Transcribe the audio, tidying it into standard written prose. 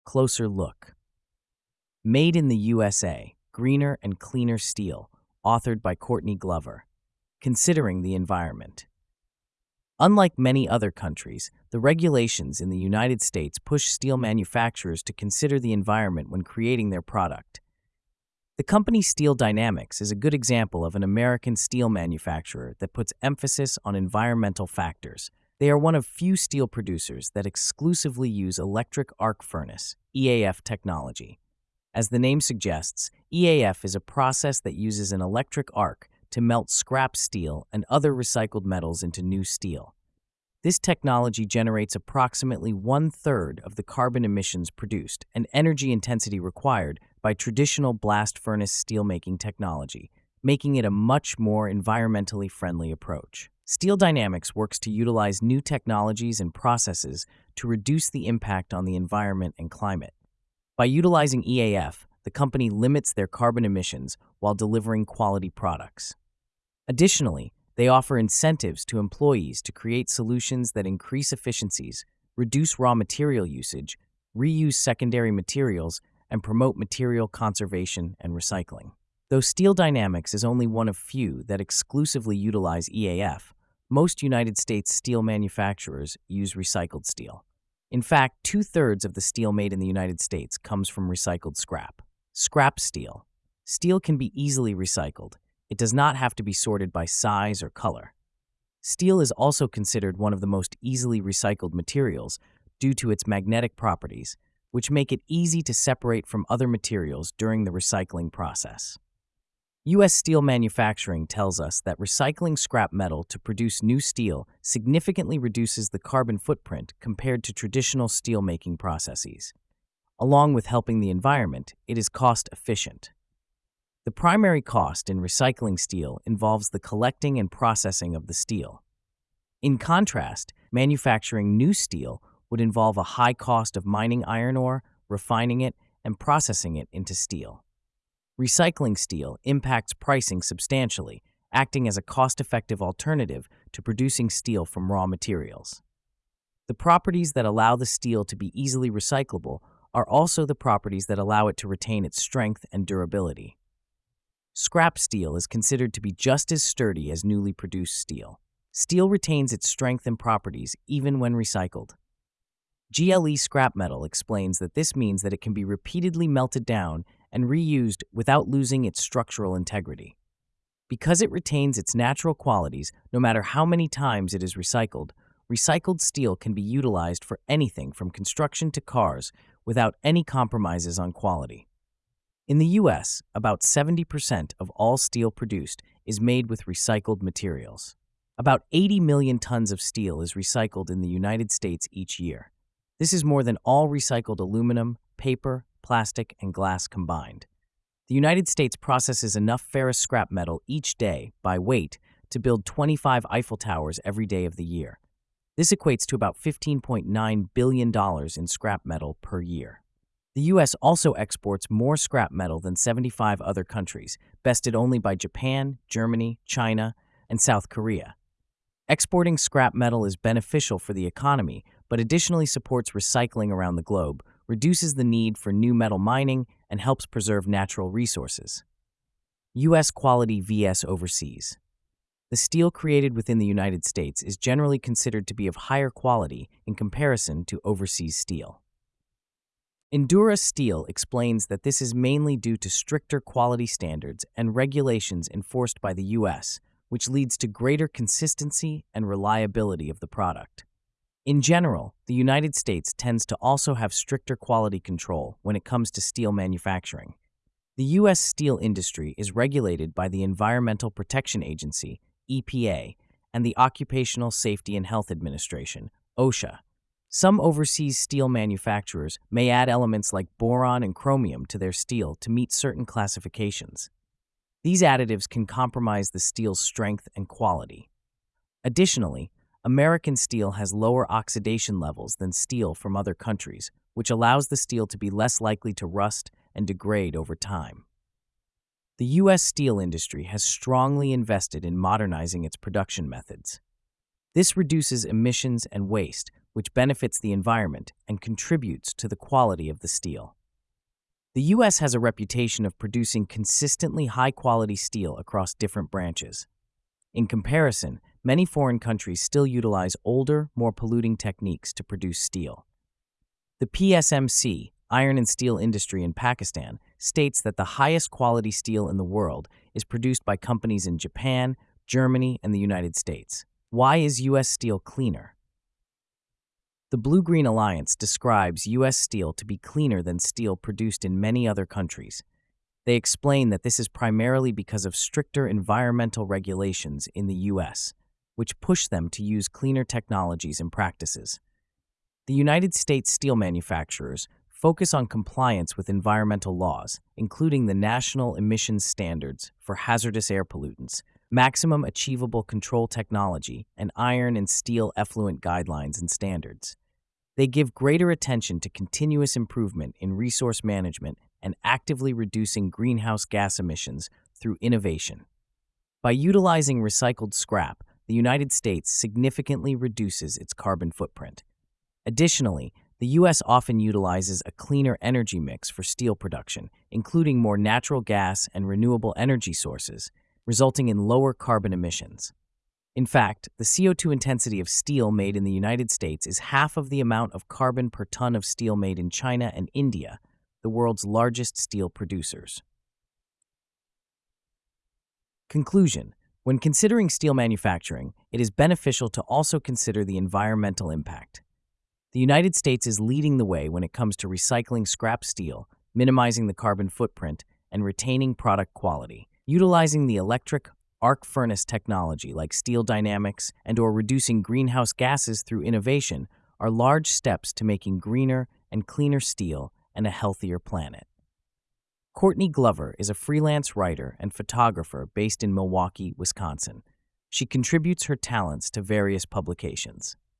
Closer look. Made in the USA, Greener and Cleaner Steel, authored by Courtney Glover. Considering the environment. Unlike many other countries, the regulations in the United States push steel manufacturers to consider the environment when creating their product. The company Steel Dynamics is a good example of an American steel manufacturer that puts emphasis on environmental factors. They are one of few steel producers that exclusively use electric arc furnace, EAF technology. As the name suggests, EAF is a process that uses an electric arc to melt scrap steel and other recycled metals into new steel. This technology generates approximately 1/3 of the carbon emissions produced and energy intensity required by traditional blast furnace steelmaking technology, making it a much more environmentally friendly approach. Steel Dynamics works to utilize new technologies and processes to reduce the impact on the environment and climate. By utilizing EAF, the company limits their carbon emissions while delivering quality products. Additionally, they offer incentives to employees to create solutions that increase efficiencies, reduce raw material usage, reuse secondary materials, and promote material conservation and recycling. Though Steel Dynamics is only one of few that exclusively utilize EAF, most United States steel manufacturers use recycled steel. In fact, 2/3 of the steel made in the United States comes from recycled scrap. Scrap steel. Steel can be easily recycled. It does not have to be sorted by size or color. Steel is also considered one of the most easily recycled materials due to its magnetic properties, which make it easy to separate from other materials during the recycling process. U.S. steel manufacturing tells us that recycling scrap metal to produce new steel significantly reduces the carbon footprint compared to traditional steelmaking processes. Along with helping the environment, it is cost efficient. The primary cost in recycling steel involves the collecting and processing of the steel. In contrast, manufacturing new steel would involve a high cost of mining iron ore, refining it, and processing it into steel. Recycling steel impacts pricing substantially, acting as a cost-effective alternative to producing steel from raw materials. The properties that allow the steel to be easily recyclable are also the properties that allow it to retain its strength and durability. Scrap steel is considered to be just as sturdy as newly produced steel. Steel retains its strength and properties even when recycled. GLE Scrap Metal explains that this means that it can be repeatedly melted down and reused without losing its structural integrity. Because it retains its natural qualities no matter how many times it is recycled, recycled steel can be utilized for anything from construction to cars without any compromises on quality. In the U.S., about 70% of all steel produced is made with recycled materials. About 80 million tons of steel is recycled in the United States each year. This is more than all recycled aluminum, paper, plastic, and glass combined. The United States processes enough ferrous scrap metal each day, by weight, to build 25 Eiffel Towers every day of the year. This equates to about $15.9 billion in scrap metal per year. The U.S. also exports more scrap metal than 75 other countries, bested only by Japan, Germany, China, and South Korea. Exporting scrap metal is beneficial for the economy, but additionally supports recycling around the globe, reduces the need for new metal mining, and helps preserve natural resources. U.S. quality vs. overseas. The steel created within the United States is generally considered to be of higher quality in comparison to overseas steel. Endura Steel explains that this is mainly due to stricter quality standards and regulations enforced by the U.S., which leads to greater consistency and reliability of the product. In general, the United States tends to also have stricter quality control when it comes to steel manufacturing. The U.S. steel industry is regulated by the Environmental Protection Agency, EPA, and the Occupational Safety and Health Administration, OSHA. Some overseas steel manufacturers may add elements like boron and chromium to their steel to meet certain classifications. These additives can compromise the steel's strength and quality. Additionally, American steel has lower oxidation levels than steel from other countries, which allows the steel to be less likely to rust and degrade over time. The U.S. steel industry has strongly invested in modernizing its production methods. This reduces emissions and waste, which benefits the environment and contributes to the quality of the steel. The U.S. has a reputation of producing consistently high-quality steel across different branches. In comparison, many foreign countries still utilize older, more polluting techniques to produce steel. The PSMC, Iron and Steel Industry in Pakistan, states that the highest quality steel in the world is produced by companies in Japan, Germany, and the United States. Why is U.S. steel cleaner? The Blue-Green Alliance describes U.S. steel to be cleaner than steel produced in many other countries. They explain that this is primarily because of stricter environmental regulations in the U.S., which push them to use cleaner technologies and practices. The United States steel manufacturers focus on compliance with environmental laws, including the National Emissions Standards for Hazardous Air Pollutants, Maximum Achievable Control Technology, and Iron and Steel Effluent Guidelines and Standards. They give greater attention to continuous improvement in resource management and actively reducing greenhouse gas emissions through innovation. By utilizing recycled scrap, the United States significantly reduces its carbon footprint. Additionally, the U.S. often utilizes a cleaner energy mix for steel production, including more natural gas and renewable energy sources, resulting in lower carbon emissions. In fact, the CO2 intensity of steel made in the United States is half of the amount of carbon per ton of steel made in China and India, the world's largest steel producers. Conclusion: when considering steel manufacturing, it is beneficial to also consider the environmental impact. The United States is leading the way when it comes to recycling scrap steel, minimizing the carbon footprint, and retaining product quality. Utilizing the electric arc furnace technology like Steel Dynamics and/or reducing greenhouse gases through innovation are large steps to making greener and cleaner steel and a healthier planet. Courtney Glover is a freelance writer and photographer based in Milwaukee, Wisconsin. She contributes her talents to various publications.